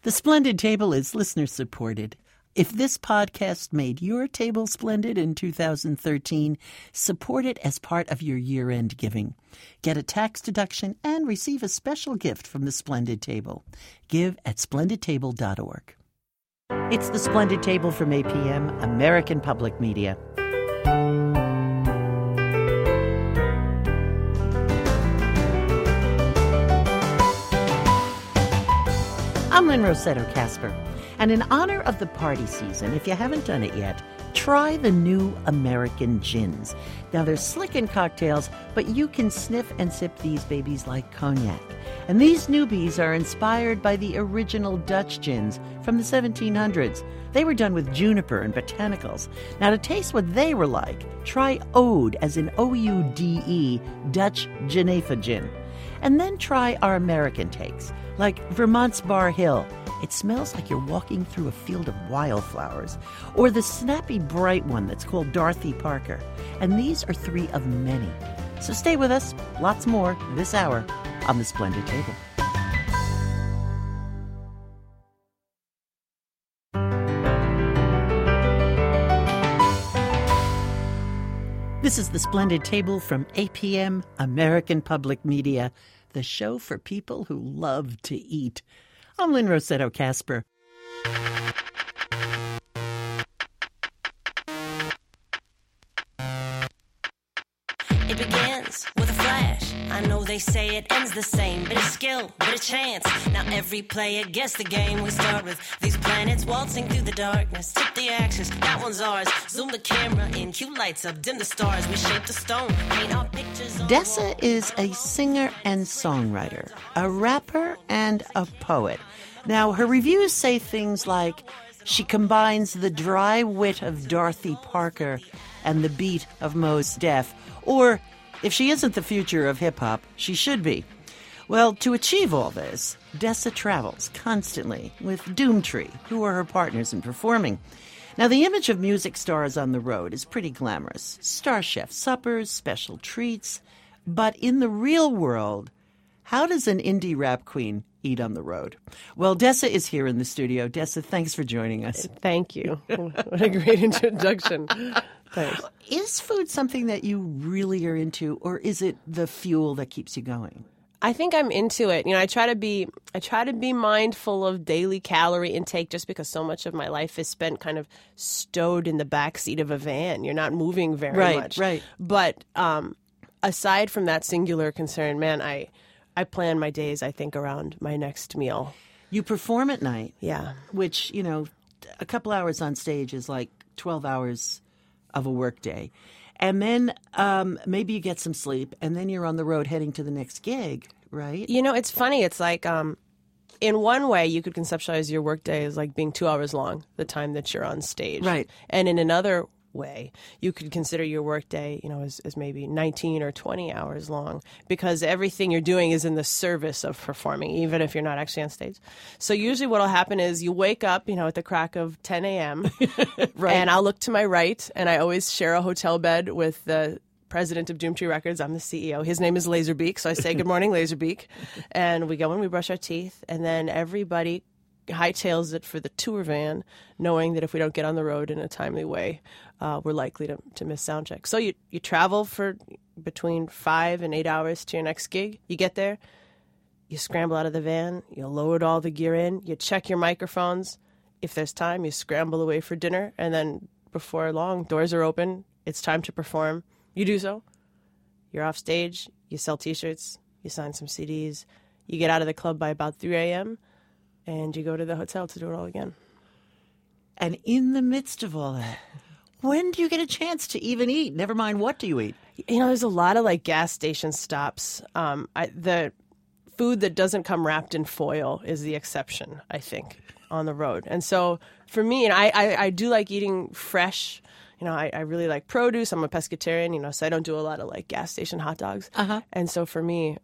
The Splendid Table is listener-supported. If this podcast made your table splendid in 2013, support it as part of your year-end giving. Get a tax deduction and receive a special gift from the Splendid Table. Give at splendidtable.org. It's the Splendid Table from APM, American Public Media. I'm Lynn Rossetto Kasper, and in honor of the party season, if you haven't done it yet, try the new American gins. Now, they're slick in cocktails, but you can sniff and sip these babies like cognac. And these newbies are inspired by the original Dutch gins from the 1700s. They were done with juniper and botanicals. Now, to taste what they were like, try Ode, as in O-U-D-E, Dutch Genefa gin. And then try our American takes, like Vermont's Bar Hill. It smells like you're walking through a field of wildflowers. Or the snappy bright one that's called Dorothy Parker. And these are three of many. So stay with us, lots more this hour on the Splendid Table. This is the Splendid Table from APM, American Public Media, the show for people who love to eat. I'm Lynn Rossetto Kasper. It begins with a flash. I know they say it ends the same. Bit of skill, bit of chance. Now every player gets the game. We start with these planets waltzing through the darkness. Tip the axis, that one's ours. Zoom the camera in, cue lights up, dim the stars. We shape the stone, paint our pictures on Dessa is a singer and songwriter, a rapper and a poet. Now, her reviews say things like, she combines the dry wit of Dorothy Parker and the beat of Mos Def. Or, if she isn't the future of hip-hop, she should be. Well, to achieve all this, Dessa travels constantly with Doomtree, who are her partners in performing. Now, the image of music stars on the road is pretty glamorous. Star chef suppers, special treats. But in the real world, how does an indie rap queen eat on the road? Well, Dessa is here in the studio. Dessa, thanks for joining us. Thank you. What a great introduction. Thanks. Is food something that you really are into, or is it the fuel that keeps you going? I think I'm into it. You know, I try to be mindful of daily calorie intake just because so much of my life is spent kind of stowed in the backseat of a van. You're not moving very much. Right. But aside from that singular concern, man, I plan my days, I think, around my next meal. You perform at night. Yeah. Which, you know, a couple hours on stage is like 12 hours of a work day. And then maybe you get some sleep, and then you're on the road heading to the next gig, right? You know, it's funny. It's like, in one way, you could conceptualize your workday as like being 2 hours long, the time that you're on stage. Right. And in another way, you could consider your workday, you know, as maybe 19 or 20 hours long, because everything you're doing is in the service of performing, even if you're not actually on stage. So usually what will happen is you wake up, you know, at the crack of 10 a.m. Right. And I'll look to my right, and I always share a hotel bed with the president of Doomtree Records. I'm the CEO. His name is Laserbeak, so I say, good morning, Laserbeak. And we go and we brush our teeth, and then everybody hightails it for the tour van, knowing that if we don't get on the road in a timely way, we're likely to miss sound check. So you travel for between 5 and 8 hours to your next gig. You get there, you scramble out of the van, you load all the gear in, you check your microphones. If there's time, you scramble away for dinner, and then before long, doors are open. It's time to perform. You do so. You're off stage. You sell T-shirts. You sign some CDs. You get out of the club by about 3 a.m., and you go to the hotel to do it all again. And in the midst of all that, when do you get a chance to even eat? Never mind, what do you eat? You know, there's a lot of like gas station stops. The food that doesn't come wrapped in foil is the exception, I think, on the road. And so for me, and I do like eating fresh. You know, I really like produce. I'm a pescatarian, you know, so I don't do a lot of like gas station hot dogs. Uh-huh. And so for me,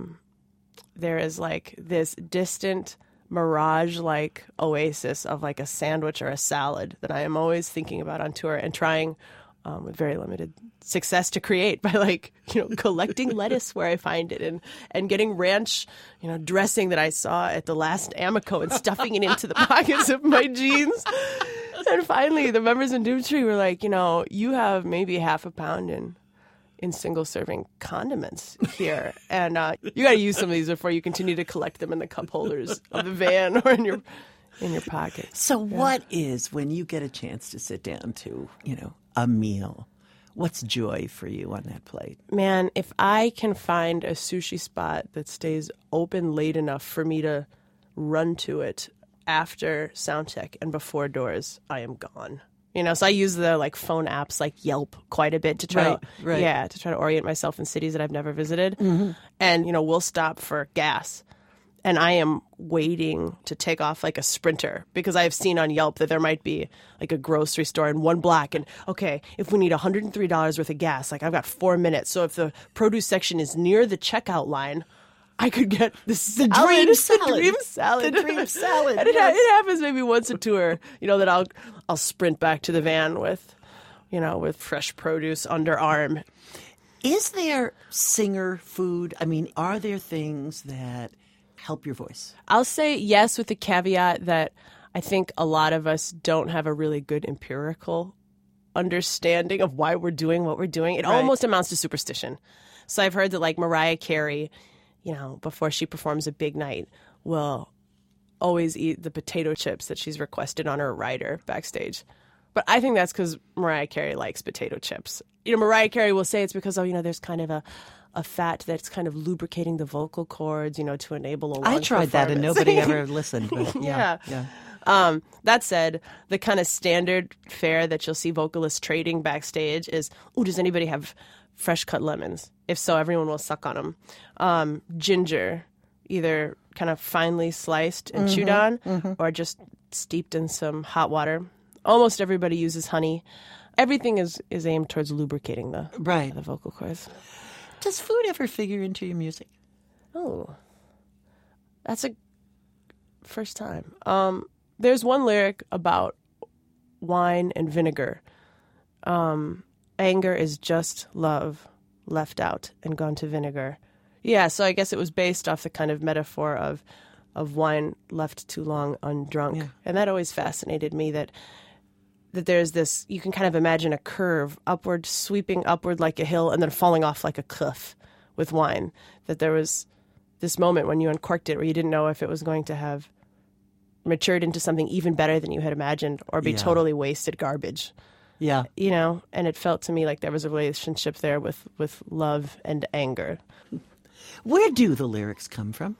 there is like this distant mirage-like oasis of like a sandwich or a salad that I am always thinking about on tour and trying with very limited success to create by collecting lettuce where I find it and getting ranch, dressing that I saw at the last Amico and stuffing it into the pockets of my jeans. And finally, the members in Doomtree were like, you have maybe half a pound in single-serving condiments here, and you got to use some of these before you continue to collect them in the cup holders of the van or in your pocket. So what is, when you get a chance to sit down to, a meal, what's joy for you on that plate? Man, if I can find a sushi spot that stays open late enough for me to run to it after sound check and before doors, I am gone. So I use the phone apps like Yelp quite a bit to try to orient myself in cities that I've never visited. Mm-hmm. And we'll stop for gas. And I am waiting to take off like a sprinter because I have seen on Yelp that there might be like a grocery store in one block. And okay, if we need $103 worth of gas, I've got 4 minutes. So if the produce section is near the checkout line, I could get the dream salad. The dream salad. The dream salad. And it happens maybe once a tour, that I'll sprint back to the van with fresh produce underarm. Is there singer food? I mean, are there things that help your voice? I'll say yes, with the caveat that I think a lot of us don't have a really good empirical understanding of why we're doing what we're doing. It almost amounts to superstition. So I've heard that Mariah Carey, before she performs a big night, will always eat the potato chips that she's requested on her rider backstage. But I think that's because Mariah Carey likes potato chips. Mariah Carey will say it's because, there's kind of a fat that's kind of lubricating the vocal cords, to enable a long I tried that and nobody ever listened. But yeah. That said, the kind of standard fare that you'll see vocalists trading backstage is, does anybody have fresh cut lemons? If so, everyone will suck on them. Ginger, either kind of finely sliced and chewed on or just steeped in some hot water. Almost everybody uses honey. Everything is aimed towards lubricating the vocal cords. Does food ever figure into your music? Oh, that's a first time. There's one lyric about wine and vinegar. Anger is just love left out and gone to vinegar. Yeah, so I guess it was based off the kind of metaphor of wine left too long undrunk. Yeah. And that always fascinated me, that there's this, you can kind of imagine a curve upward, sweeping upward like a hill and then falling off like a cliff with wine. That there was this moment when you uncorked it where you didn't know if it was going to have matured into something even better than you had imagined or be totally wasted garbage. Yeah. And it felt to me like there was a relationship there with love and anger. Where do the lyrics come from?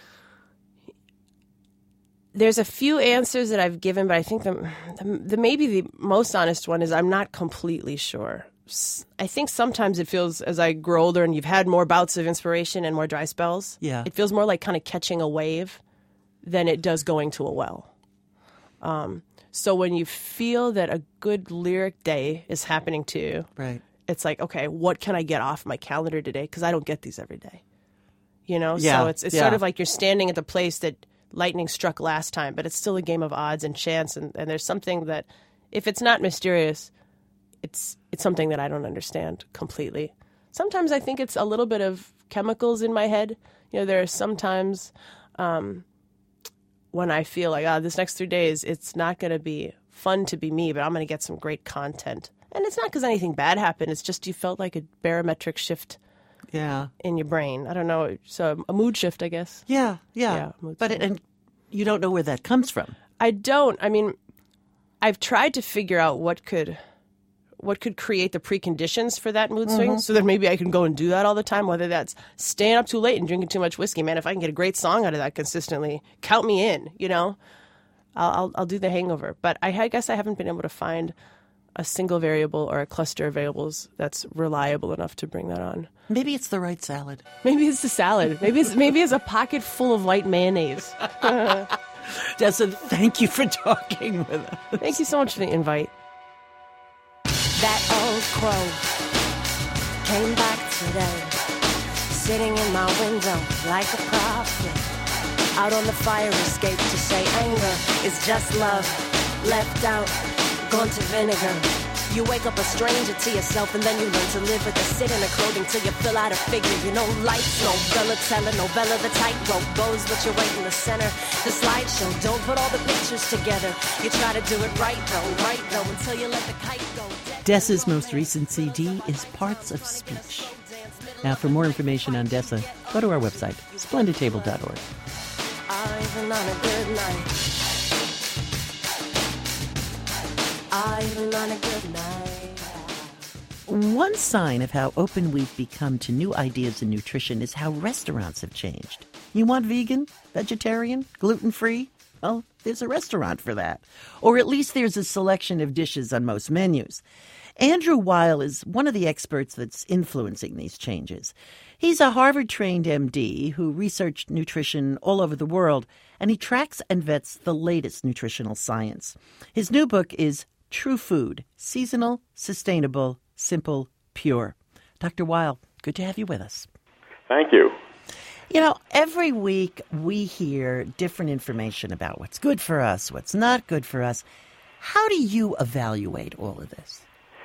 There's a few answers that I've given, but I think the maybe the most honest one is I'm not completely sure. I think sometimes it feels, as I grow older and you've had more bouts of inspiration and more dry spells, it feels more like kind of catching a wave than it does going to a well. So when you feel that a good lyric day is happening to you, it's like, okay, what can I get off my calendar today? Because I don't get these every day. So it's sort of like you're standing at the place that lightning struck last time, but it's still a game of odds and chance. And there's something that, if it's not mysterious, it's something that I don't understand completely. Sometimes I think it's a little bit of chemicals in my head. There are sometimes when I feel like, this next 3 days, it's not going to be fun to be me, but I'm going to get some great content. And it's not because anything bad happened. It's just you felt like a barometric shift in your brain. I don't know. So a mood shift, I guess. Yeah. But and you don't know where that comes from. I don't. I mean, I've tried to figure out what could create the preconditions for that mood swing so that maybe I can go and do that all the time, whether that's staying up too late and drinking too much whiskey. Man, if I can get a great song out of that consistently, count me in, I'll do the hangover. But I guess I haven't been able to find a single variable or a cluster of variables that's reliable enough to bring that on. Maybe it's the right salad. Maybe it's the salad. Maybe it's a pocket full of white mayonnaise. Dessa, thank you for talking with us. Thank you so much for the invite. That old crow came back today, sitting in my window like a prophet, out on the fire escape to say anger is just love left out, gone to vinegar. You wake up a stranger to yourself and then you learn to live with the sit in the clothing till you fill out a figure. You know, lights, novella, telenovela, the tightrope goes, but you're right in the center. The slideshow, don't put all the pictures together. You try to do it right though, until you let the kite go. Dessa's most recent CD is Parts of Speech. Now, for more information on Dessa, go to our website, splendidtable.org. Even on a good night. Even on a good night. One sign of how open we've become to new ideas in nutrition is how restaurants have changed. You want vegan, vegetarian, gluten-free? Well, there's a restaurant for that. Or at least there's a selection of dishes on most menus. Andrew Weil is one of the experts that's influencing these changes. He's a Harvard-trained MD who researched nutrition all over the world, and he tracks and vets the latest nutritional science. His new book is True Food, Seasonal, Sustainable, Simple, Pure. Dr. Weil, good to have you with us. Thank you. You know, every week we hear different information about what's good for us, what's not good for us. How do you evaluate all of this?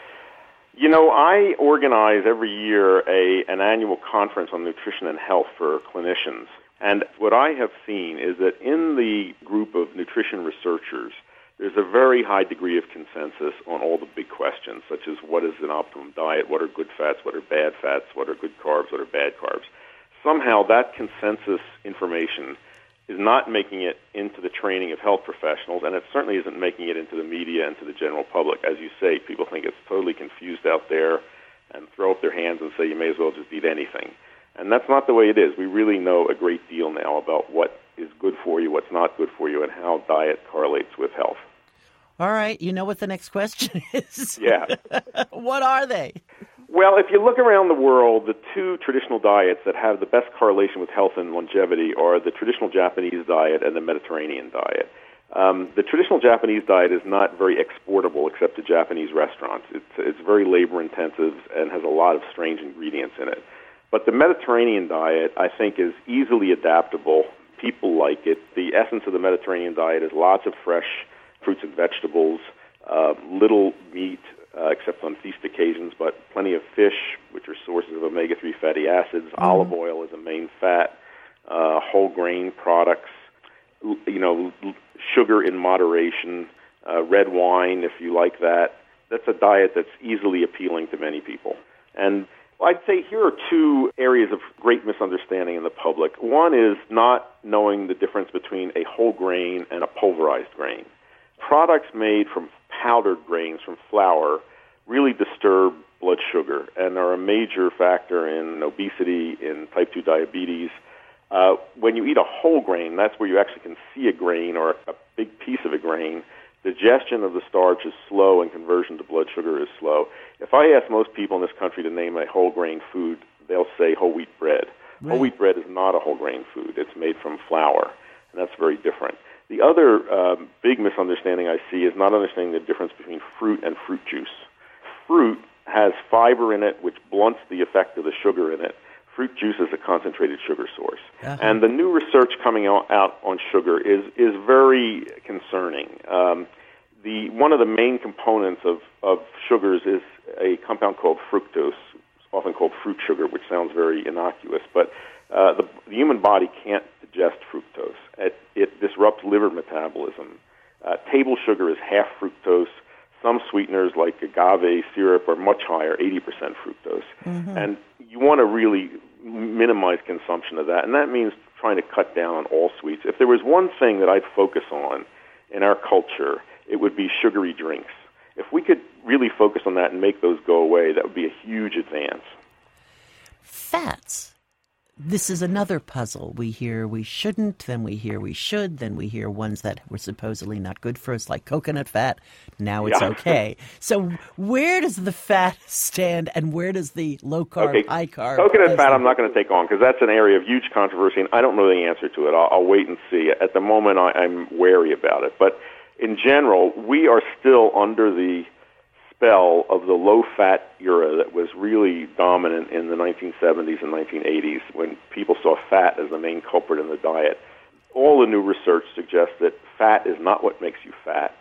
You know, I organize every year an annual conference on nutrition and health for clinicians. And what I have seen is that in the group of nutrition researchers, there's a very high degree of consensus on all the big questions, such as what is an optimum diet, what are good fats, what are bad fats, what are good carbs, what are bad carbs. Somehow that consensus information is not making it into the training of health professionals, and it certainly isn't making it into the media and to the general public. As you say, people think it's totally confused out there and throw up their hands and say you may as well just eat anything. And that's not the way it is. We really know a great deal now about what is good for you, what's not good for you, and how diet correlates with health. All right, you know what the next question is. Yeah. What are they? Well, if you look around the world, the two traditional diets that have the best correlation with health and longevity are the traditional Japanese diet and the Mediterranean diet. The traditional Japanese diet is not very exportable except to Japanese restaurants. It's very labor-intensive and has a lot of strange ingredients in it. But the Mediterranean diet, I think, is easily adaptable. People like it. The essence of the Mediterranean diet is lots of fresh fruits and vegetables, little meat, except on feast occasions, but plenty of fish, which are sources of omega-3 fatty acids. Olive oil is a main fat. Whole grain products, sugar in moderation, red wine, if you like that. That's a diet that's easily appealing to many people. And I'd say here are two areas of great misunderstanding in the public. One is not knowing the difference between a whole grain and a pulverized grain. Products made from powdered grains, from flour, really disturb blood sugar and are a major factor in obesity, in type 2 diabetes. When you eat a whole grain, that's where you actually can see a grain or a big piece of a grain. Digestion of the starch is slow and conversion to blood sugar is slow. If I ask most people in this country to name a whole grain food, they'll say whole wheat bread. Right. Whole wheat bread is not a whole grain food. It's made from flour, and that's very different. The other big misunderstanding I see is not understanding the difference between fruit and fruit juice. Fruit has fiber in it, which blunts the effect of the sugar in it. Fruit juice is a concentrated sugar source. Uh-huh. And the new research coming out on sugar is very concerning. One of the main components of sugars is a compound called fructose, often called fruit sugar, which sounds very innocuous, but the human body can't digest fructose. It disrupts liver metabolism. Table sugar is half fructose. Some sweeteners like agave syrup are much higher, 80% fructose. Mm-hmm. And you want to really minimize consumption of that, and that means trying to cut down on all sweets. If there was one thing that I'd focus on in our culture, it would be sugary drinks. If we could really focus on that and make those go away, that would be a huge advance. Fats. This is another puzzle. We hear we shouldn't, then we hear we should, then we hear ones that were supposedly not good for us, like coconut fat. Now it's okay. So where does the fat stand, and where does the low-carb, high-carb? Coconut fat I'm not going to take on, because that's an area of huge controversy, and I don't know the answer to it. I'll wait and see. At the moment, I'm wary about it. But in general, we are still under the spell of the low-fat era that was really dominant in the 1970s and 1980s when people saw fat as the main culprit in the diet. All the new research suggests that fat is not what makes you fat.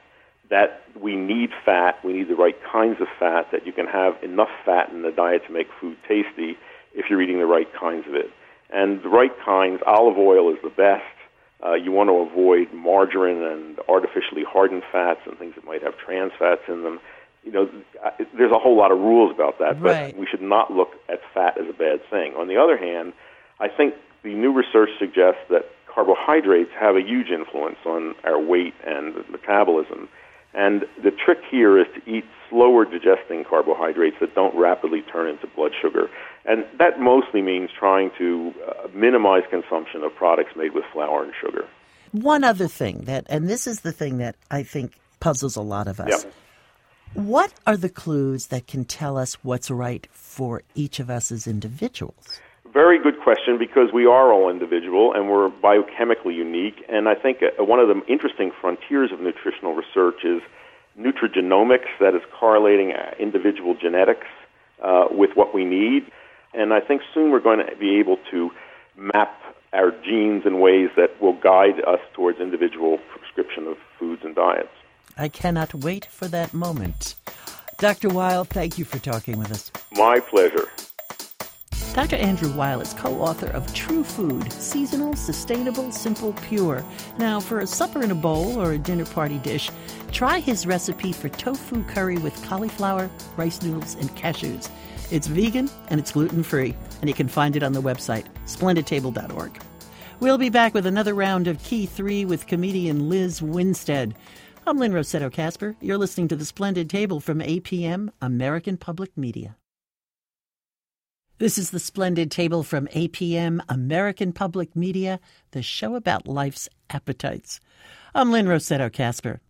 that we need fat, we need the right kinds of fat, that you can have enough fat in the diet to make food tasty if you're eating the right kinds of it. And the right kinds, olive oil is the best. You want to avoid margarine and artificially hardened fats and things that might have trans fats in them. There's a whole lot of rules about that, but Right. we should not look at fat as a bad thing. On the other hand, I think the new research suggests that carbohydrates have a huge influence on our weight and metabolism. And the trick here is to eat slower digesting carbohydrates that don't rapidly turn into blood sugar. And that mostly means trying to minimize consumption of products made with flour and sugar. One other thing and this is the thing that I think puzzles a lot of us. Yeah. What are the clues that can tell us what's right for each of us as individuals? Very good question, because we are all individual and we're biochemically unique. And I think one of the interesting frontiers of nutritional research is nutrigenomics, that is correlating individual genetics with what we need. And I think soon we're going to be able to map our genes in ways that will guide us towards individual prescription of foods and diets. I cannot wait for that moment. Dr. Weil, thank you for talking with us. My pleasure. Dr. Andrew Weil is co-author of True Food, Seasonal, Sustainable, Simple, Pure. Now, for a supper in a bowl or a dinner party dish, try his recipe for tofu curry with cauliflower, rice noodles, and cashews. It's vegan and it's gluten-free, and you can find it on the website, splendidtable.org. We'll be back with another round of Key 3 with comedian Liz Winstead. I'm Lynn Rossetto Kasper. You're listening to The Splendid Table from APM, American Public Media. This is The Splendid Table from APM, American Public Media, the show about life's appetites. I'm Lynn Rossetto Kasper.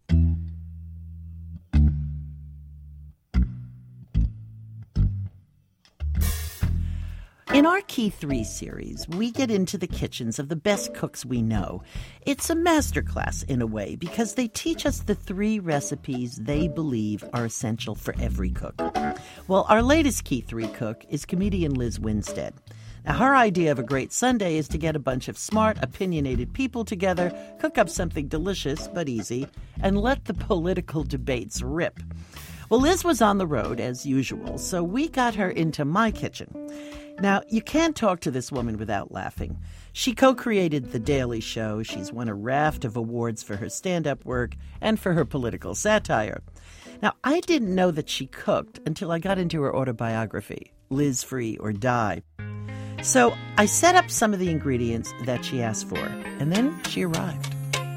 In our Key 3 series, we get into the kitchens of the best cooks we know. It's a masterclass in a way because they teach us the 3 recipes they believe are essential for every cook. Well, our latest Key 3 cook is comedian Liz Winstead. Now, her idea of a great Sunday is to get a bunch of smart, opinionated people together, cook up something delicious but easy, and let the political debates rip. Well, Liz was on the road, as usual, so we got her into my kitchen. Now, you can't talk to this woman without laughing. She co-created The Daily Show. She's won a raft of awards for her stand-up work and for her political satire. Now, I didn't know that she cooked until I got into her autobiography, Liz Free or Die. So I set up some of the ingredients that she asked for, and then she arrived.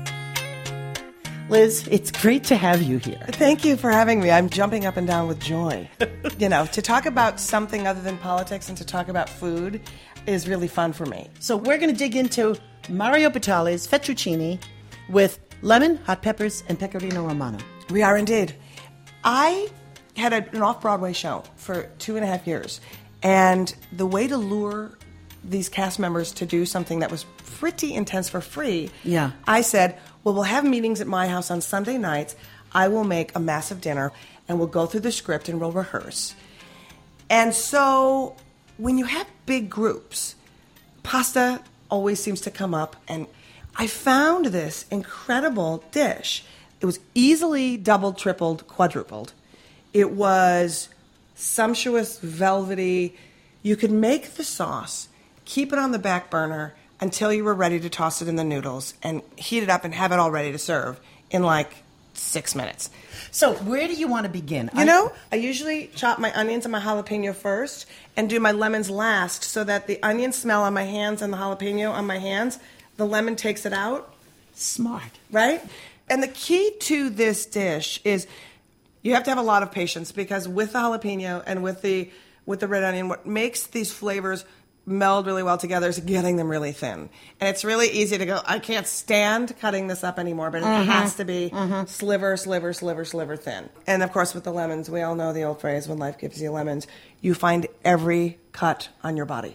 Liz, it's great to have you here. Thank you for having me. I'm jumping up and down with joy. To talk about something other than politics and to talk about food is really fun for me. So we're going to dig into Mario Batali's fettuccine with lemon, hot peppers, and pecorino romano. We are indeed. I had an off-Broadway show for 2.5 years, and the way to lure these cast members to do something that was pretty intense for free, I said, well, we'll have meetings at my house on Sunday nights. I will make a massive dinner, and we'll go through the script and we'll rehearse. And so when you have big groups, pasta always seems to come up, and I found this incredible dish. It was easily doubled, tripled, quadrupled. It was sumptuous, velvety. You could make the sauce, keep it on the back burner until you were ready to toss it in the noodles and heat it up and have it all ready to serve in like 6 minutes. So where do you want to begin? I usually chop my onions and my jalapeno first and do my lemons last so that the onion smell on my hands and the jalapeno on my hands, the lemon takes it out. Smart. Right? And the key to this dish is you have to have a lot of patience because with the jalapeno and with the red onion, what makes these flavors meld really well together is getting them really thin. And it's really easy to go, I can't stand cutting this up anymore, but it has to be sliver, sliver, sliver, sliver thin. And of course with the lemons, we all know the old phrase, when life gives you lemons, you find every cut on your body.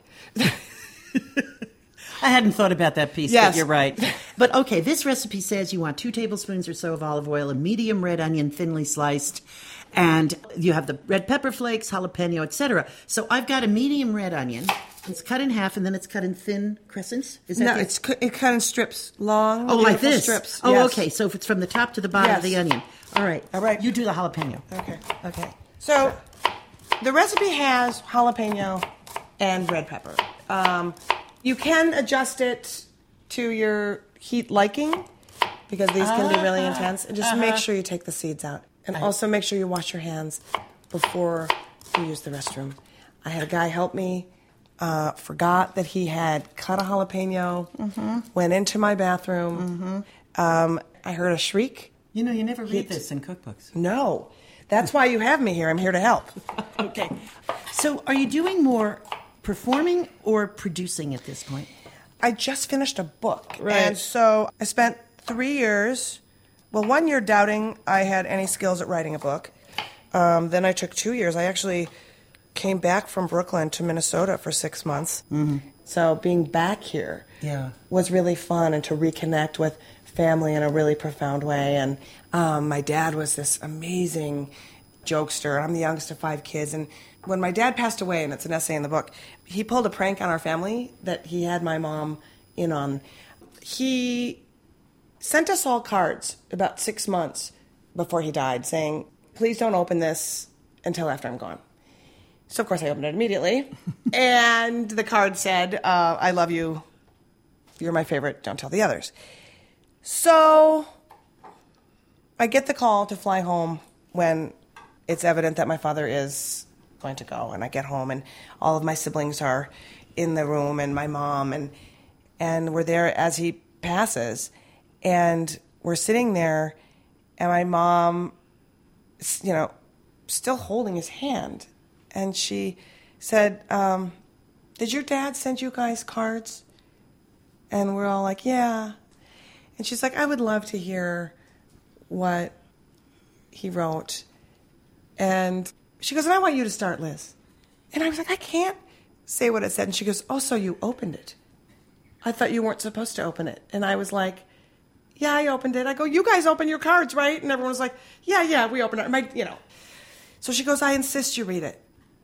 I hadn't thought about that piece, Yes. but you're right. But okay, this recipe says you want 2 tablespoons or so of olive oil, a medium red onion thinly sliced, and you have the red pepper flakes, jalapeno, etc. So I've got a medium red onion. It's cut in half, and then it's cut in thin crescents? Is that No, the- it's cut in strips, long, Oh, like beautiful this? strips. Oh, Yes. okay. So if it's from the top to the bottom of Yes. the onion. All right. All right. You do the jalapeno. Okay. So the recipe has jalapeno and red pepper. You can adjust it to your heat liking because these can be really intense. And just make sure you take the seeds out. And also make sure you wash your hands before you use the restroom. I had a guy help me, forgot that he had cut a jalapeno, went into my bathroom. I heard a shriek. You know, you never read this in cookbooks. No. That's why you have me here. I'm here to help. Okay. So are you doing more performing or producing at this point? I just finished a book. Right. And so I spent 3 years, 1 year doubting I had any skills at writing a book. Then I took 2 years. I actually came back from Brooklyn to Minnesota for 6 months. Mm-hmm. So being back here was really fun, and to reconnect with family in a really profound way. And my dad was this amazing jokester. I'm the youngest of 5 kids. And when my dad passed away, and it's an essay in the book, he pulled a prank on our family that he had my mom in on. He sent us all cards about 6 months before he died saying, please don't open this until after I'm gone. So, of course, I opened it immediately. And the card said, I love you. You're my favorite. Don't tell the others. So I get the call to fly home when it's evident that my father is going to go. And I get home, and all of my siblings are in the room, and my mom, and we're there as he passes. And we're sitting there, and my mom, you know, still holding his hand. And she said, did your dad send you guys cards? And we're all like, yeah. And she's like, I would love to hear what he wrote. And she goes, and I want you to start, Liz. And I was like, I can't say what it said. And she goes, oh, so you opened it. I thought you weren't supposed to open it. And I was like, yeah, I opened it. I go, you guys open your cards, right? And everyone was like, yeah, we opened it. So she goes, I insist you read it.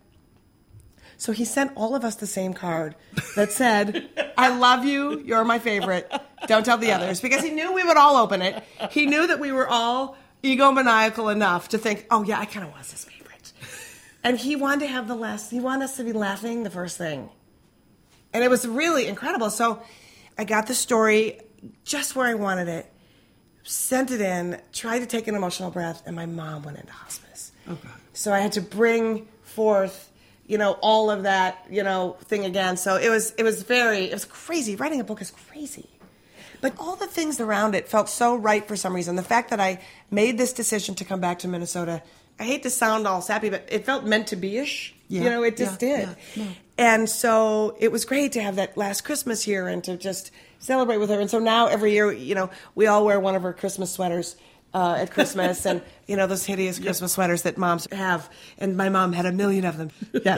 So he sent all of us the same card that said, I love you, you're my favorite, don't tell the others. Because he knew we would all open it. He knew that we were all egomaniacal enough to think, oh yeah, I kind of was his favorite. And he wanted to have he wanted us to be laughing the first thing. And it was really incredible. So I got the story just where I wanted it, sent it in, tried to take an emotional breath, and my mom went into hospice. Oh, God. So I had to bring forth, all of that, thing again. So it was crazy. Writing a book is crazy. But all the things around it felt so right for some reason. The fact that I made this decision to come back to Minnesota, I hate to sound all sappy, but it felt meant to be-ish. Yeah. It just did. Yeah. And so it was great to have that last Christmas here and to just celebrate with her. And so now every year, we all wear one of her Christmas sweaters at Christmas, and those hideous Christmas sweaters that moms have, and my mom had 1 million of them. Yeah.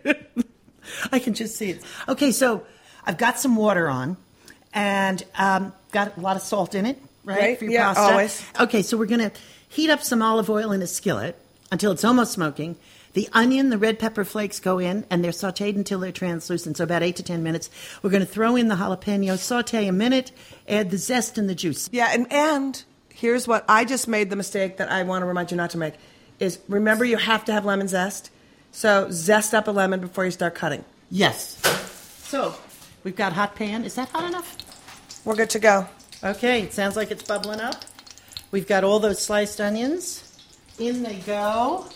I can just see it. Okay, so I've got some water on, and got a lot of salt in it, right? For your Yeah, pasta. always. Okay, so we're going to heat up some olive oil in a skillet until it's almost smoking. The onion, the red pepper flakes go in, and they're sautéed until they're translucent, so about 8 to 10 minutes. We're going to throw in the jalapeno, saute a minute, add the zest and the juice. Yeah, and here's what I just made the mistake that I want to remind you not to make, is remember you have to have lemon zest. So zest up a lemon before you start cutting. Yes. So we've got hot pan. Is that hot enough? We're good to go. Okay, it sounds like it's bubbling up. We've got all those sliced onions. In they go.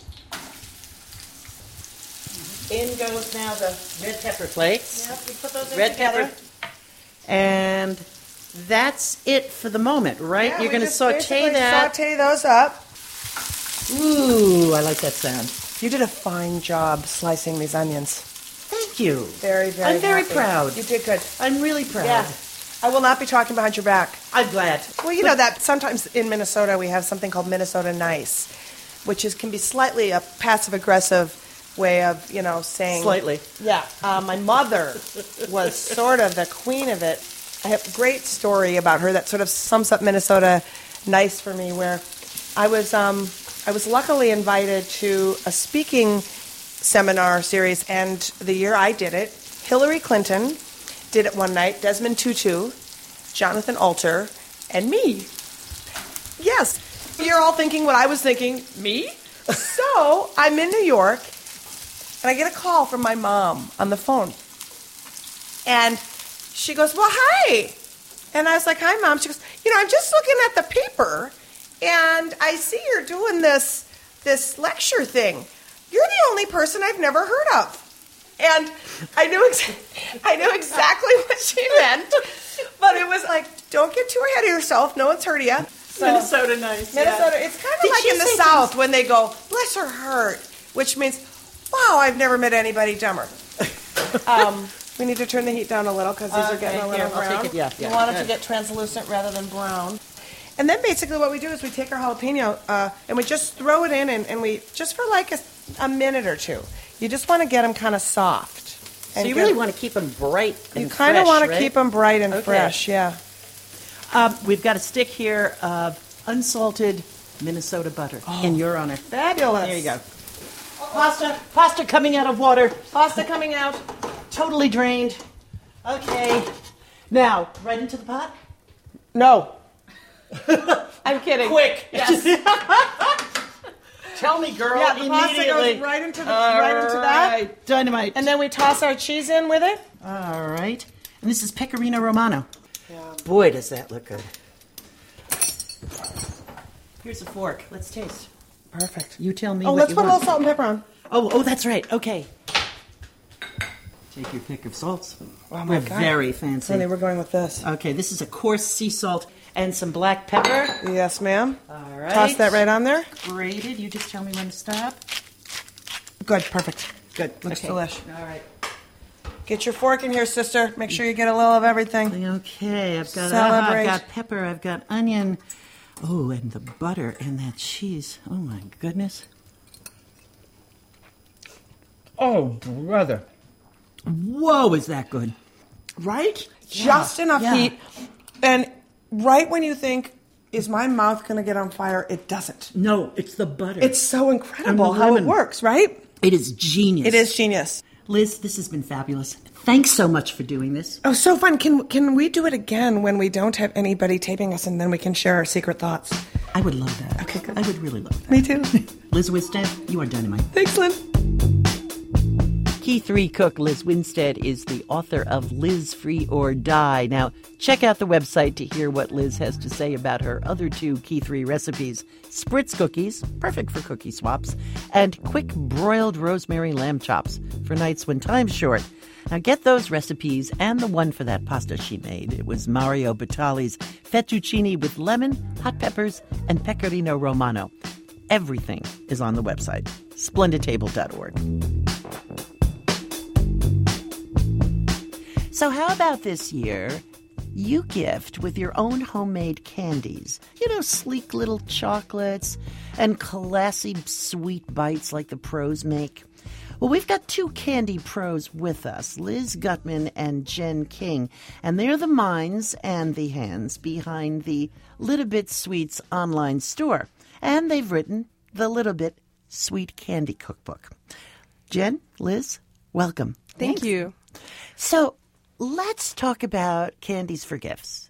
In goes now the red pepper flakes. Yep, we put those in Red together. pepper. And that's it for the moment, right? Yeah, You're we going to just saute basically that. Saute those up. Ooh, I like that sound. You did a fine job slicing these onions. Thank you. Very, very I'm very happy. proud. You did good. I'm really proud. Yeah. I will not be talking behind your back. I'm glad. Well, you know that sometimes in Minnesota we have something called Minnesota Nice, which can be slightly a passive-aggressive way of, saying... Slightly. Yeah. My mother was sort of the queen of it. I have a great story about her that sort of sums up Minnesota Nice for me, where I was luckily invited to a speaking seminar series, and the year I did it, Hillary Clinton did it one night, Desmond Tutu, Jonathan Alter, and me. Yes. You're all thinking what I was thinking. Me? So I'm in New York, and I get a call from my mom on the phone. And she goes, well, hi. And I was like, hi, Mom. She goes, I'm just looking at the paper, and I see you're doing this lecture thing. You're the only person I've never heard of. And I knew exactly what she meant, but it was like, don't get too ahead of yourself. No one's heard of you. So, Minnesota nice. Minnesota, yeah. It's kind of like in the South when they go, bless her heart, which means, wow, I've never met anybody dumber. We need to turn the heat down a little because these are getting a little brown. I'll take it, You want it to get translucent rather than brown. And then basically what we do is we take our jalapeno and we just throw it in and we, just for like a minute or two, you just want to get them kind of soft. So you really want to keep them bright and fresh, you kind of want to right? keep them bright and fresh, yeah. We've got a stick here of unsalted Minnesota butter in your honor. Fabulous. There you go. Pasta coming out of water. Pasta coming out. Totally drained. Okay. Now, right into the pot? No. I'm kidding. Quick. Yes. Tell me, girl, Yeah, the pasta immediately. goes right into that. Right. Dynamite. And then we toss our cheese in with it. All right. And this is Pecorino Romano. Yeah. Boy, does that look good. Here's a fork. Let's taste. Perfect. You tell me Oh, what let's you put a want. little salt and pepper on. Oh, that's right. Okay. Take your pick of salts. Oh, my We're God. very fancy. Honey, we're going with this. Okay, this is a coarse sea salt and some black pepper. Yes, ma'am. All right. Toss that right on there. Grated. You just tell me when to stop. Good, perfect. Good. Looks Okay. delish. All right. Get your fork in here, sister. Make sure you get a little of everything. Okay, I've got Celebrate. I've got pepper, I've got onion. Oh, and the butter and that cheese. Oh my goodness. Oh, brother. Whoa, is that good? Right? Just enough heat. And right when you think, is my mouth going to get on fire? It doesn't. No, it's the butter. It's so incredible And the how it lemon. works, right? It is genius. It is genius. Liz, this has been fabulous. Thanks so much for doing this. Oh, so fun. Can we do it again when we don't have anybody taping us and then we can share our secret thoughts? I would love that. Okay, good. I would really love that. Me too. Liz Winstead, you are dynamite. Thanks, Lynn. Key 3 cook Liz Winstead is the author of Liz Free or Die. Now, check out the website to hear what Liz has to say about her other 2 Key 3 recipes. Spritz cookies, perfect for cookie swaps, and quick broiled rosemary lamb chops for nights when time's short. Now get those recipes and the one for that pasta she made. It was Mario Batali's fettuccine with lemon, hot peppers, and pecorino romano. Everything is on the website, splendidtable.org. So how about this year, you gift with your own homemade candies? You know, sleek little chocolates and classy sweet bites like the pros make. Well, we've got 2 candy pros with us, Liz Gutman and Jen King, and they're the minds and the hands behind the Little Bit Sweets online store. And they've written the Little Bit Sweet Candy Cookbook. Jen, Liz, welcome. Thank you. So let's talk about candies for gifts.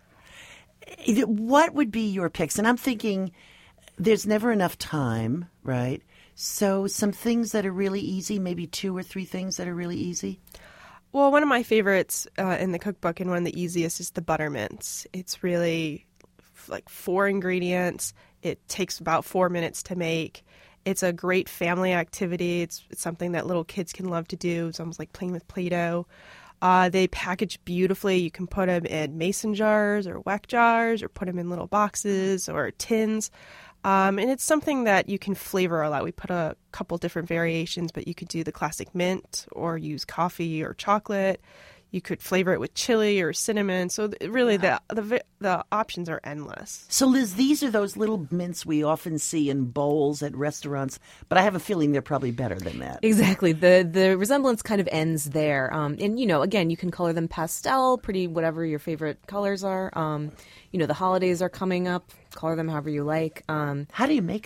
What would be your picks? And I'm thinking there's never enough time, right? So some things that are really easy, maybe 2 or 3 things that are really easy. Well, one of my favorites in the cookbook and one of the easiest is the butter mints. It's really like 4 ingredients. It takes about 4 minutes to make. It's a great family activity. It's something that little kids can love to do. It's almost like playing with Play-Doh. They package beautifully. You can put them in mason jars or weck jars or put them in little boxes or tins. And it's something that you can flavor a lot. We put a couple different variations, but you could do the classic mint or use coffee or chocolate. You could flavor it with chili or cinnamon. So really the options are endless. So, Liz, these are those little mints we often see in bowls at restaurants, but I have a feeling they're probably better than that. Exactly. The resemblance kind of ends there. And, you know, again, you can color them pastel, pretty whatever your favorite colors are. You know, the holidays are coming up. Color them however you like. How do you make them?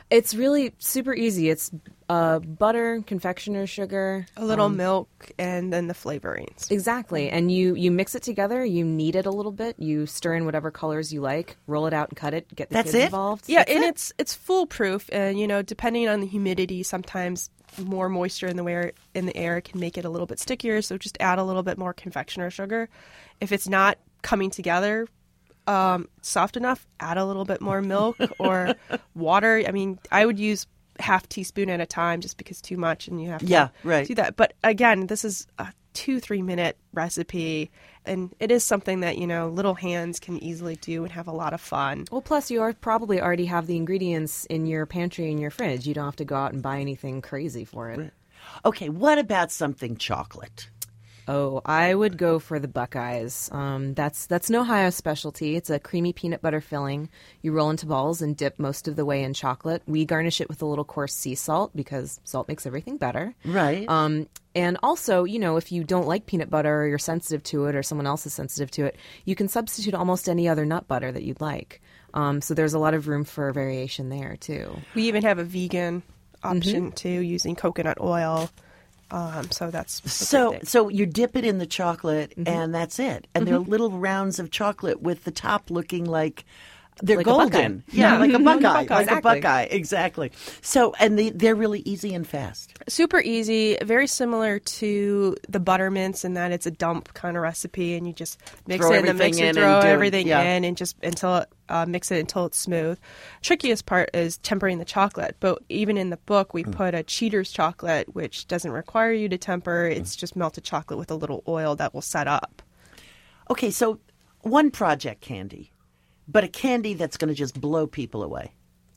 It's really super easy. It's butter, confectioner's sugar, A little milk, and then the flavorings. Exactly. And you mix it together, you knead it a little bit, you stir in whatever colors you like, roll it out and cut it, get the That's kids it? involved. Yeah, and it's foolproof. And, depending on the humidity, sometimes more moisture in the air can make it a little bit stickier. So just add a little bit more confectioner sugar. If it's not coming together soft enough, add a little bit more milk or water. I mean, I would use half teaspoon at a time just because too much and you have to do that. But again, this is a 2-3 minute recipe, and it is something that, little hands can easily do and have a lot of fun. Well, plus you probably already have the ingredients in your pantry, in your fridge. You don't have to go out and buy anything crazy for it. Okay, what about something chocolate? Oh, I would go for the Buckeyes. That's an Ohio specialty. It's a creamy peanut butter filling. You roll into balls and dip most of the way in chocolate. We garnish it with a little coarse sea salt because salt makes everything better. Right. And also, if you don't like peanut butter or you're sensitive to it or someone else is sensitive to it, you can substitute almost any other nut butter that you'd like. So there's a lot of room for variation there, too. We even have a vegan option, too, using coconut oil. So that's so you dip it in the chocolate and that's it. And they're little rounds of chocolate with the top looking like they're like golden. A Yeah, like a buckeye. Like exactly. a buckeye, exactly. So and they're really easy and fast. super easy, very similar to the buttermints in that it's a dump kind of recipe, and you just mix Throw it in the everything mixer, in throw and everything in, and just until mix it until it's smooth. Trickiest part is tempering the chocolate, but even in the book we put a cheater's chocolate, which doesn't require you to temper. It's just melted chocolate with a little oil that will set up. Okay, so one project candy, but a candy that's going to just blow people away.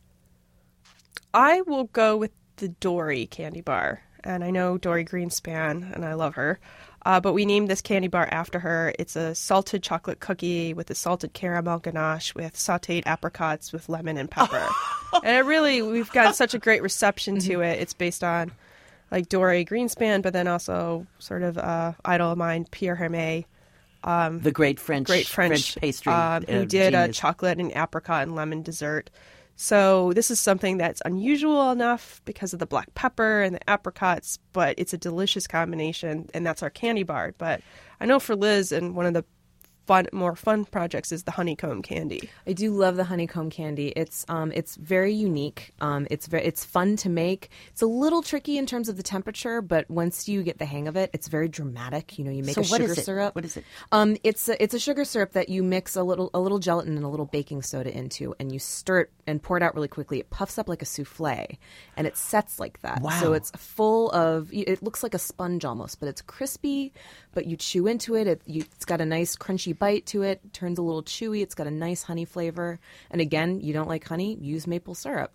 I will go with the Dory candy bar. And I know Dory Greenspan, and I love her. But we named this candy bar after her. It's a salted chocolate cookie with a salted caramel ganache with sauteed apricots with lemon and pepper. And we've got such a great reception to it. It's based on like Dory Greenspan, but then also sort of idol of mine, Pierre Hermé. The great French pastry who did a genius. chocolate and apricot and lemon dessert. So this is something that's unusual enough because of the black pepper and the apricots, but it's a delicious combination, and that's our candy bar. But I know for Liz, and one of the more fun projects is the honeycomb candy. I do love the honeycomb candy. It's very unique. It's fun to make. It's a little tricky in terms of the temperature, but once you get the hang of it, it's very dramatic. You make a sugar syrup. What is it? It's a sugar syrup that you mix a little gelatin and a little baking soda into, and you stir it and pour it out really quickly. It puffs up like a souffle, and it sets like that. Wow. So it's full of. It looks like a sponge almost, but it's crispy. But you chew into it. It's got a nice crunchy bite to it. Turns a little chewy. It's got a nice honey flavor. And again, you don't like honey, use maple syrup.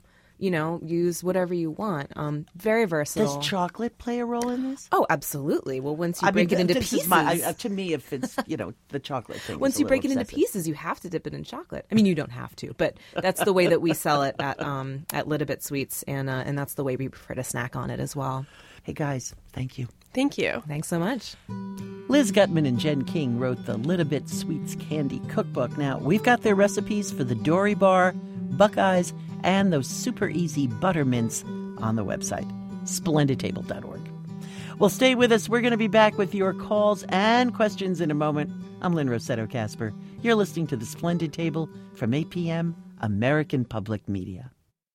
Use whatever you want. Very versatile. Does chocolate play a role in this? Oh, absolutely. Well, once you break it into this pieces. is to me, if it's, the chocolate thing. Once is a you break it little into obsessive. pieces, you have to dip it in chocolate. I mean, you don't have to, but that's the way that we sell it at Litabit Sweets, and that's the way we prefer to snack on it as well. Hey, guys, thank you. Thank you. Thanks so much. Liz Gutman and Jen King wrote the Litabit Sweets Candy Cookbook. Now, we've got their recipes for the Dory Bar, Buckeyes, and those super easy buttermints on the website, splendidtable.org. Well, stay with us. We're going to be back with your calls and questions in a moment. I'm Lynn Rossetto Kasper. You're listening to The Splendid Table from APM, American Public Media.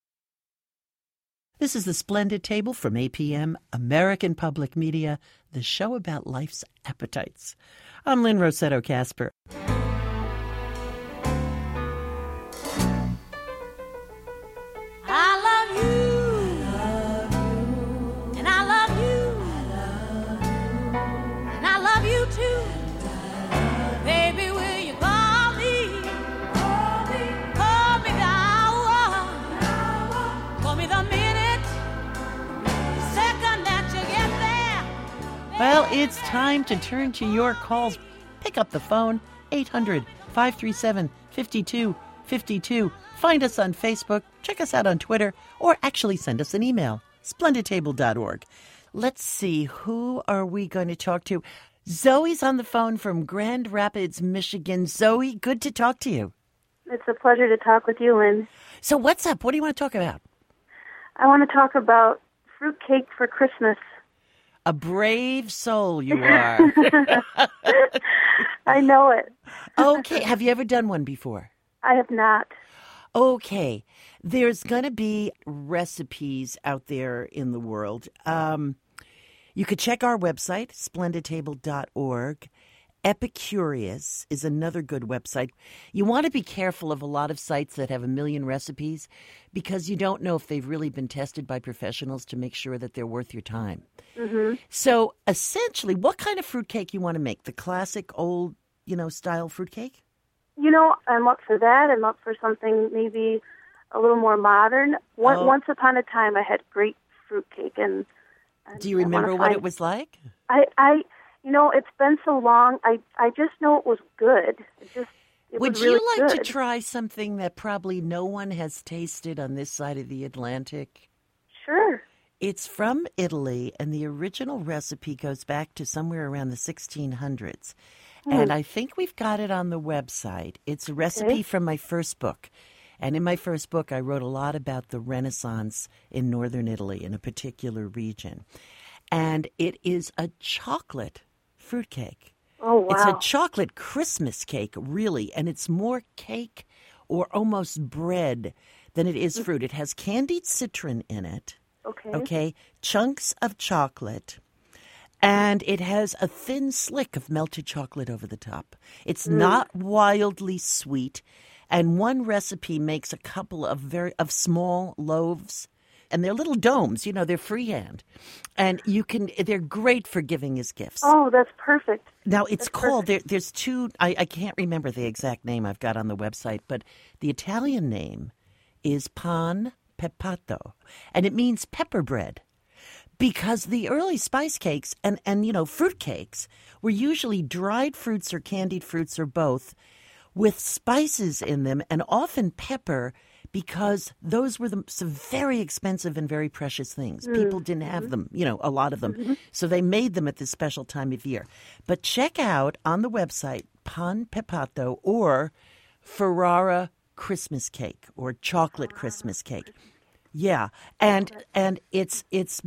This is The Splendid Table from APM, American Public Media, the show about life's appetites. I'm Lynn Rossetto Kasper. I love you, and I love you, and I love you too. Baby, will you call me? Call me the hour, call me the minute, the second that you get there. Well, it's time to turn to your calls. Pick up the phone, 800-537-5252. Find us on Facebook, check us out on Twitter, or actually send us an email, splendidtable.org. Let's see, who are we going to talk to? Zoe's on the phone from Grand Rapids, Michigan. Zoe, good to talk to you. It's a pleasure to talk with you, Lynn. So what's up? What do you want to talk about? I want to talk about fruitcake for Christmas. A brave soul you are. I know it. Okay. Have you ever done one before? I have not. Okay. There's going to be recipes out there in the world. You could check our website, splendidtable.org. Epicurious is another good website. You want to be careful of a lot of sites that have a million recipes because you don't know if they've really been tested by professionals to make sure that they're worth your time. Mm-hmm. So essentially, what kind of fruitcake you want to make? The classic old, style fruitcake? I'm up for that. I'm up for something maybe a little more modern. Once upon a time, I had great fruitcake. And do you remember what it was like? It's been so long. I just know it was good. Would was really you like good. to try something that probably no one has tasted on this side of the Atlantic? Sure. It's from Italy, and the original recipe goes back to somewhere around the 1600s. And I think we've got it on the website. It's a recipe from my first book. And in my first book, I wrote a lot about the Renaissance in northern Italy, in a particular region. And it is a chocolate fruitcake. Oh, wow. It's a chocolate Christmas cake, really, and it's more cake or almost bread than it is fruit. It has candied citron in it. Okay, chunks of chocolate, and it has a thin slick of melted chocolate over the top. It's not wildly sweet, and one recipe makes a couple of small loaves. And they're little domes, they're freehand. And they're great for giving as gifts. Oh, that's perfect. Now, it's called, there's two, I can't remember the exact name I've got on the website, but the Italian name is pan peppato, and it means pepper bread. Because the early spice cakes and fruit cakes were usually dried fruits or candied fruits or both with spices in them and often pepper, because those were some very expensive and very precious things. People didn't have them, a lot of them. So they made them at this special time of year. But check out on the website pan peppato or Ferrara Christmas cake or chocolate Christmas cake. Yeah, and it's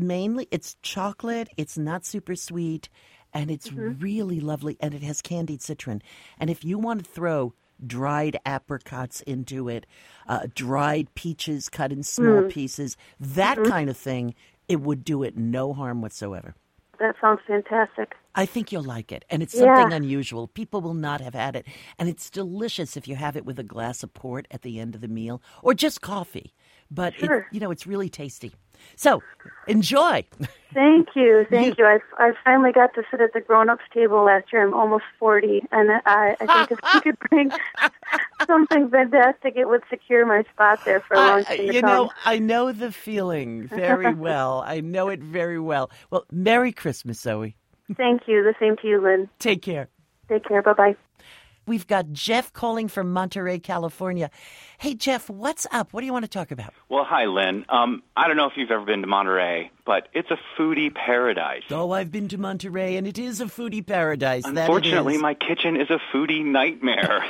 chocolate. It's not super sweet, and it's really lovely, and it has candied citron. And if you want to throw dried apricots into it, dried peaches cut in small pieces, that kind of thing, it would do it no harm whatsoever. That sounds fantastic. I think you'll like it, and it's something unusual. People will not have had it, and it's delicious if you have it with a glass of port at the end of the meal or just coffee. But it's really tasty. So enjoy. Thank you. I finally got to sit at the grown-ups table last year. I'm almost 40, and I think if I could bring something fantastic, it would secure my spot there for a long time to come. I know the feeling very well. I know it very well. Well, Merry Christmas, Zoe. Thank you. The same to you, Lynn. Take care. Take care. Bye-bye. We've got Jeff calling from Monterey, California. Hey, Jeff, what's up? What do you want to talk about? Well, hi, Lynn. I don't know if you've ever been to Monterey, but it's a foodie paradise. Oh, I've been to Monterey, and it is a foodie paradise. Unfortunately, my kitchen is a foodie nightmare.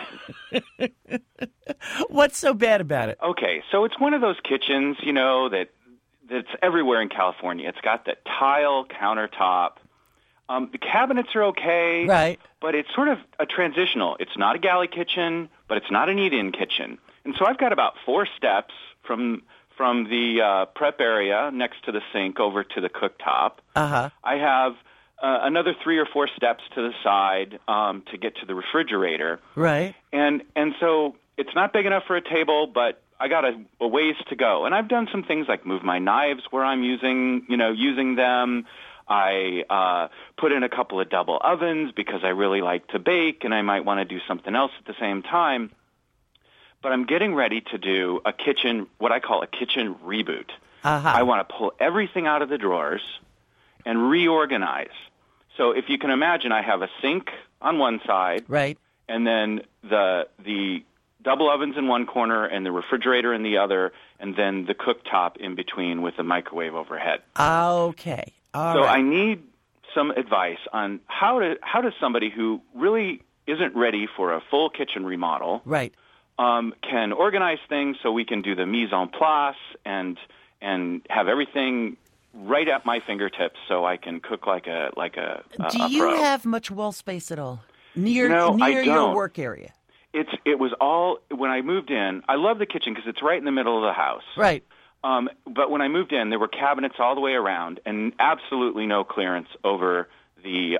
What's so bad about it? Okay, so it's one of those kitchens, that's everywhere in California. It's got the tile countertop. The cabinets are okay, right? But it's sort of a transitional. It's not a galley kitchen, but it's not an eat-in kitchen. And so I've got about 4 steps from the prep area next to the sink over to the cooktop. Uh-huh. I have another 3 or 4 steps to the side to get to the refrigerator. Right. And so it's not big enough for a table, but I got a ways to go. And I've done some things like move my knives where I'm using them. I put in a couple of double ovens because I really like to bake and I might want to do something else at the same time. But I'm getting ready to do what I call a kitchen reboot. Uh-huh. I want to pull everything out of the drawers and reorganize. So if you can imagine, I have a sink on one side. Right. And then the double ovens in one corner and the refrigerator in the other, and then the cooktop in between with the microwave overhead. Okay. So I need some advice on how does somebody who really isn't ready for a full kitchen remodel right. Can organize things so we can do the mise en place and and have everything right at my fingertips, so I can cook like a Do a you pro. have much wall space at all near I your don't. work area? It was all when I moved in. I love the kitchen because it's right in the middle of the house. Right. But when I moved in, there were cabinets all the way around, and absolutely no clearance over the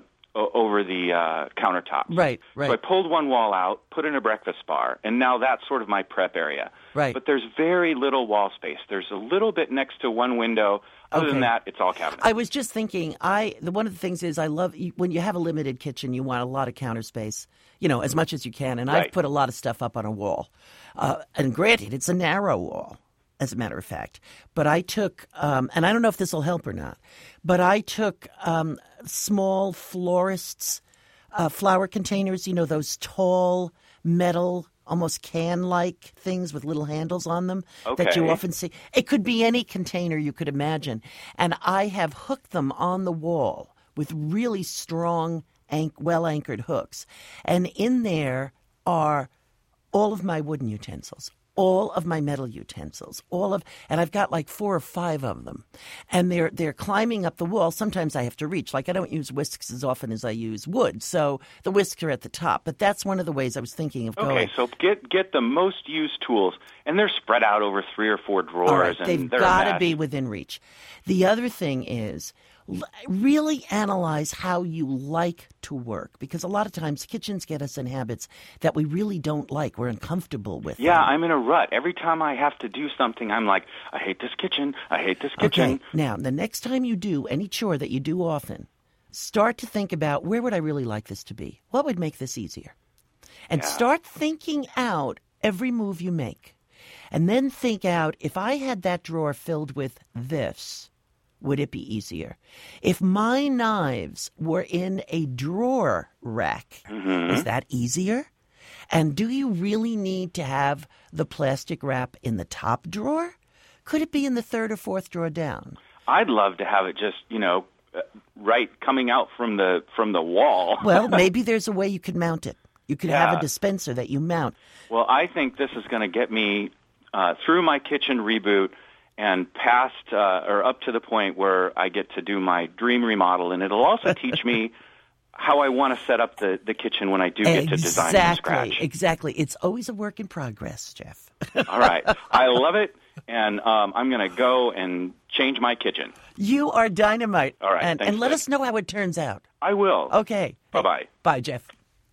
countertops. Right. So I pulled one wall out, put in a breakfast bar, and now that's sort of my prep area. Right. But there's very little wall space. There's a little bit next to one window. Other than that, it's all cabinets. I was just thinking, one of the things is I love when you have a limited kitchen, you want a lot of counter space, as much as you can. And I've put a lot of stuff up on a wall. And granted, it's a narrow wall, as a matter of fact. But I took, and I don't know if this will help or not, but I took small florists' flower containers, those tall metal, almost can-like things with little handles on them that you often see. It could be any container you could imagine. And I have hooked them on the wall with really strong, well-anchored hooks. And in there are all of my wooden utensils, all of my metal utensils, and I've got like 4 or 5 of them. And they're climbing up the wall. Sometimes I have to reach. Like I don't use whisks as often as I use wood. So the whisks are at the top. But that's one of the ways I was thinking of going. Okay, so get the most used tools, and they're spread out over 3 or 4 drawers. All right, and they've they're got a to mess. be within reach. The other thing is really analyze how you like to work, because a lot of times kitchens get us in habits that we really don't like. We're uncomfortable with. Yeah, them. I'm in a rut. Every time I have to do something, I'm like, I hate this kitchen. I hate this kitchen. Okay, now the next time you do any chore that you do often, start to think about, where would I really like this to be? What would make this easier? And start thinking out every move you make. And then think out, if I had that drawer filled with this, would it be easier? If my knives were in a drawer rack, is that easier? And do you really need to have the plastic wrap in the top drawer? Could it be in the 3rd or 4th drawer down? I'd love to have it just, right coming out from the wall. Well, maybe there's a way you could mount it. You could have a dispenser that you mount. Well, I think this is going to get me through my kitchen reboot and past or up to the point where I get to do my dream remodel. And it'll also teach me how I want to set up the kitchen when I do get to design from scratch. Exactly. It's always a work in progress, Jeff. All right. I love it. And I'm going to go and change my kitchen. You are dynamite. All right. And let us know how it turns out. I will. Okay. Bye-bye. Bye, Jeff.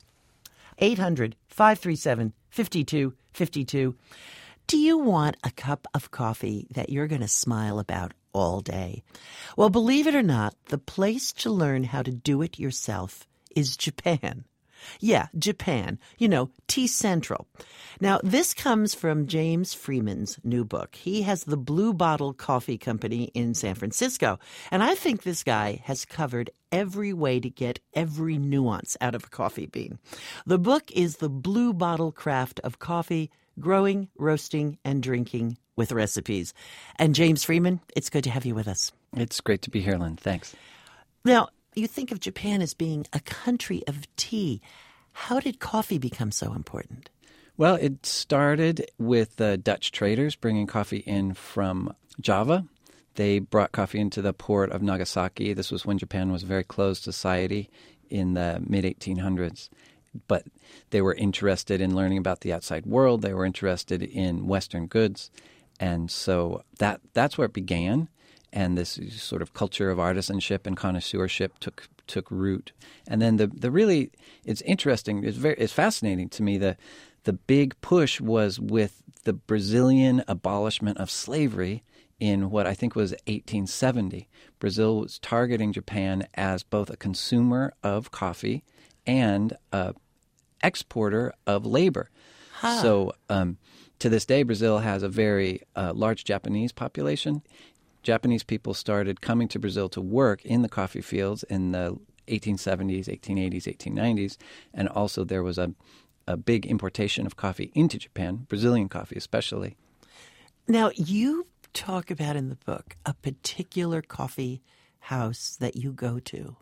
800-537-5252. Do you want a cup of coffee that you're going to smile about all day? Well, believe it or not, the place to learn how to do it yourself is Japan. Yeah, Japan. Tea Central. Now, this comes from James Freeman's new book. He has the Blue Bottle Coffee Company in San Francisco. And I think this guy has covered every way to get every nuance out of a coffee bean. The book is The Blue Bottle Craft of Coffee, Growing, Roasting, and Drinking with Recipes. And James Freeman, it's good to have you with us. It's great to be here, Lynn. Thanks. Now, you think of Japan as being a country of tea. How did coffee become so important? Well, it started with the Dutch traders bringing coffee in from Java. They brought coffee into the port of Nagasaki. This was when Japan was a very closed society in the mid-1800s. But they were interested in learning about the outside world. They were interested in Western goods. And so that's where it began. And this sort of culture of artisanship and connoisseurship took root. And then the really, it's interesting, it's fascinating to me, the big push was with the Brazilian abolishment of slavery in what I think was 1870. Brazil was targeting Japan as both a consumer of coffee and an exporter of labor. Huh. So to this day, Brazil has a very large Japanese population. Japanese people started coming to Brazil to work in the coffee fields in the 1870s, 1880s, 1890s, and also there was a big importation of coffee into Japan, Brazilian coffee especially. Now, you talk about in the book a particular coffee house that you go to,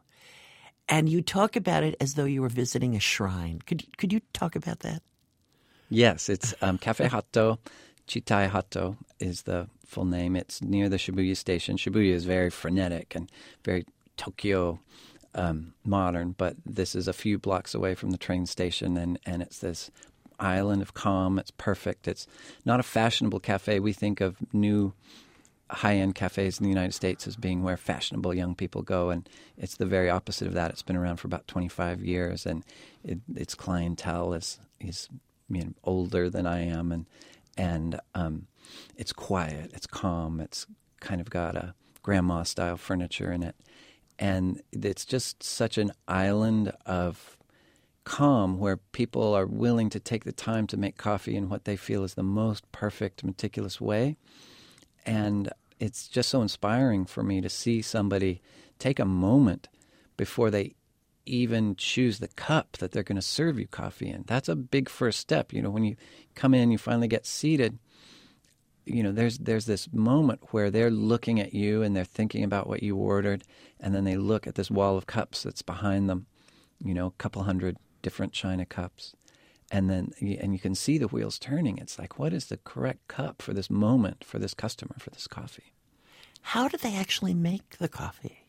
and you talk about it as though you were visiting a shrine. Could you talk about that? Yes, it's Café Hato. Chitai Hato is the full name. It's near the Shibuya station. Shibuya is very frenetic and very Tokyo modern, but this is a few blocks away from the train station, and it's this island of calm. It's perfect. It's not a fashionable cafe. We think of new high-end cafes in the United States as being where fashionable young people go, and it's the very opposite of that. It's been around for about 25 years, and its clientele is older than I am, and it's quiet, it's calm, it's kind of got a grandma-style furniture in it, and it's just such an island of calm where people are willing to take the time to make coffee in what they feel is the most perfect, meticulous way. And it's just so inspiring for me to see somebody take a moment before they even choose the cup that they're going to serve you coffee in. That's a big first step. When you come in, you finally get seated, there's this moment where they're looking at you and they're thinking about what you ordered, and then they look at this wall of cups that's behind them, a couple hundred different China cups. And you can see the wheels turning. It's like, what is the correct cup for this moment, for this customer, for this coffee? How do they actually make the coffee?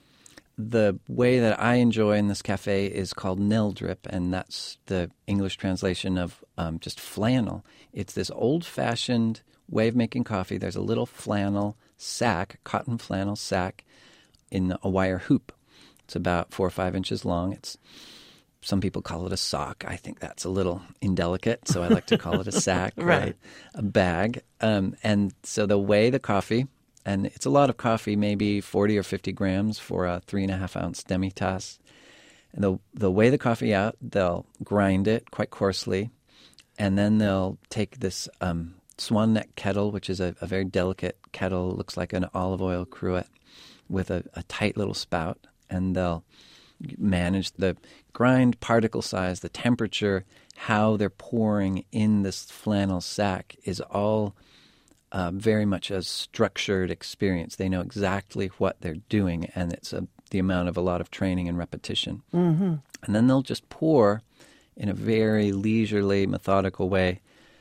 The way that I enjoy in this cafe is called Nell Drip, and that's the English translation of just flannel. It's this old-fashioned way of making coffee. There's a little flannel sack, cotton flannel sack, in a wire hoop. It's about 4 or 5 inches long. Some people call it a sock. I think that's a little indelicate, so I like to call it a sack, right? A bag. And so they'll weigh the coffee, and it's a lot of coffee, maybe 40 or 50 grams for a 3.5-ounce demi-tasse. And they'll weigh the coffee out. They'll grind it quite coarsely, and then they'll take this swan neck kettle, which is a very delicate kettle, looks like an olive oil cruet with a tight little spout, and they'll manage the grind particle size, the temperature, how they're pouring in this flannel sack is all very much a structured experience. They know exactly what they're doing, and it's the amount of a lot of training and repetition. Mm-hmm. And then they'll just pour in a very leisurely, methodical way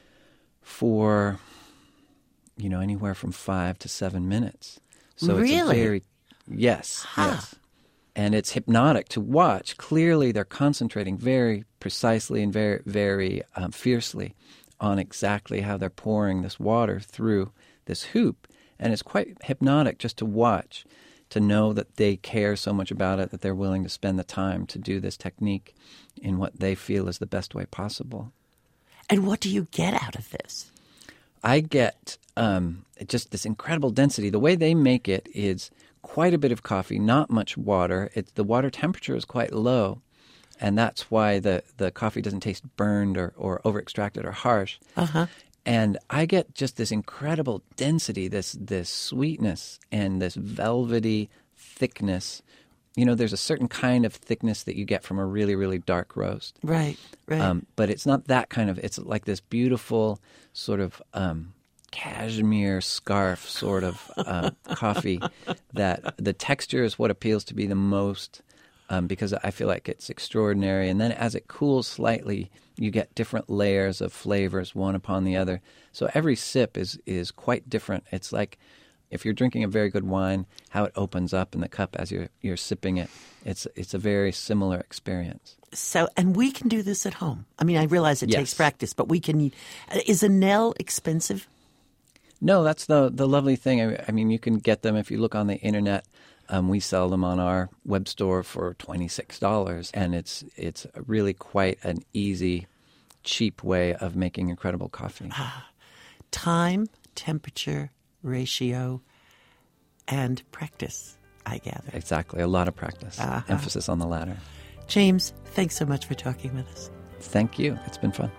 for, anywhere from 5 to 7 minutes. So really? Yes. And it's hypnotic to watch. Clearly, they're concentrating very precisely and very, very fiercely on exactly how they're pouring this water through this hoop. And it's quite hypnotic just to watch, to know that they care so much about it that they're willing to spend the time to do this technique in what they feel is the best way possible. And what do you get out of this? I get just this incredible density. The way they make it is quite a bit of coffee, not much water. The water temperature is quite low, and that's why the coffee doesn't taste burned or over-extracted or harsh. Uh-huh. And I get just this incredible density, this sweetness, and this velvety thickness. There's a certain kind of thickness that you get from a really, really dark roast. Right. But it's not that kind of, it's like this beautiful sort of cashmere scarf sort of coffee that the texture is what appeals to me the most because I feel like it's extraordinary. And then as it cools slightly, you get different layers of flavors one upon the other. So every sip is quite different. It's like if you're drinking a very good wine, how it opens up in the cup as you're sipping it. It's a very similar experience. So, and we can do this at home. I mean, I realize it Yes. takes practice, but we can. Is a Nell expensive? No, that's the lovely thing. I mean, you can get them if you look on the internet. We sell them on our web store for $26, and it's really quite an easy, cheap way of making incredible coffee. Time, temperature, ratio, and practice, I gather. Exactly. A lot of practice. Uh-huh. Emphasis on the latter. James, thanks so much for talking with us. Thank you. It's been fun.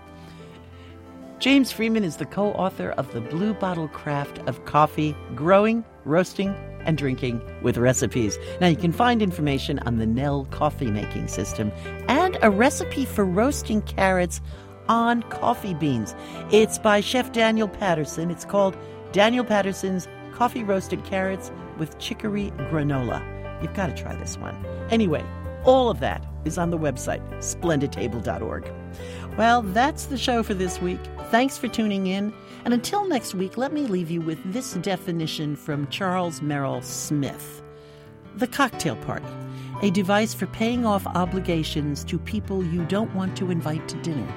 James Freeman is the co-author of The Blue Bottle Craft of Coffee, Growing, Roasting, and Drinking with Recipes. Now, you can find information on the Nell coffee making system and a recipe for roasting carrots on coffee beans. It's by Chef Daniel Patterson. It's called Daniel Patterson's Coffee Roasted Carrots with Chicory Granola. You've got to try this one. Anyway, all of that is on the website, splendidtable.org. Well, that's the show for this week. Thanks for tuning in, and until next week, let me leave you with this definition from Charles Merrill Smith. The cocktail party, a device for paying off obligations to people you don't want to invite to dinner.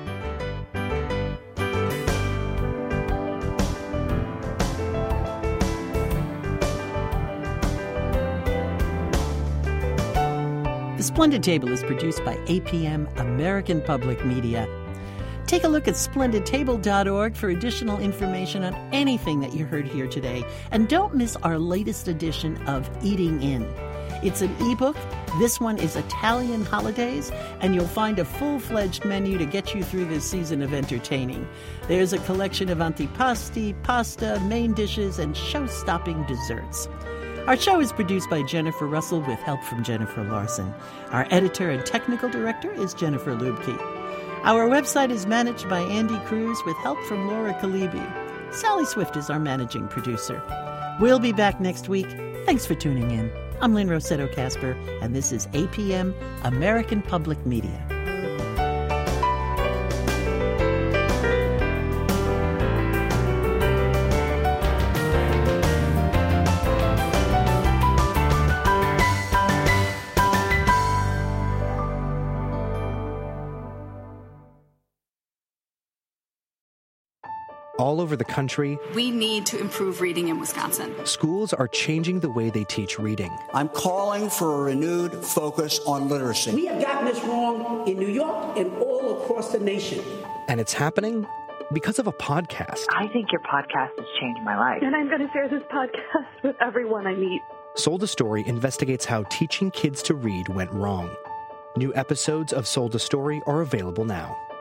The Splendid Table is produced by APM, American Public Media. Take a look at splendidtable.org for additional information on anything that you heard here today. And don't miss our latest edition of Eating In. It's an ebook. This one is Italian Holidays, and you'll find a full-fledged menu to get you through this season of entertaining. There's a collection of antipasti, pasta, main dishes, and show-stopping desserts. Our show is produced by Jennifer Russell with help from Jennifer Larson. Our editor and technical director is Jennifer Lubke. Our website is managed by Andy Cruz with help from Laura Kalibi. Sally Swift is our managing producer. We'll be back next week. Thanks for tuning in. I'm Lynn Rossetto Kasper, and this is APM, American Public Media. All over the country, we need to improve reading in Wisconsin. Schools are changing the way they teach reading. I'm calling for a renewed focus on literacy. We have gotten this wrong in New York and all across the nation. And it's happening because of a podcast. I think your podcast has changed my life. And I'm going to share this podcast with everyone I meet. Sold a Story investigates how teaching kids to read went wrong. New episodes of Sold a Story are available now.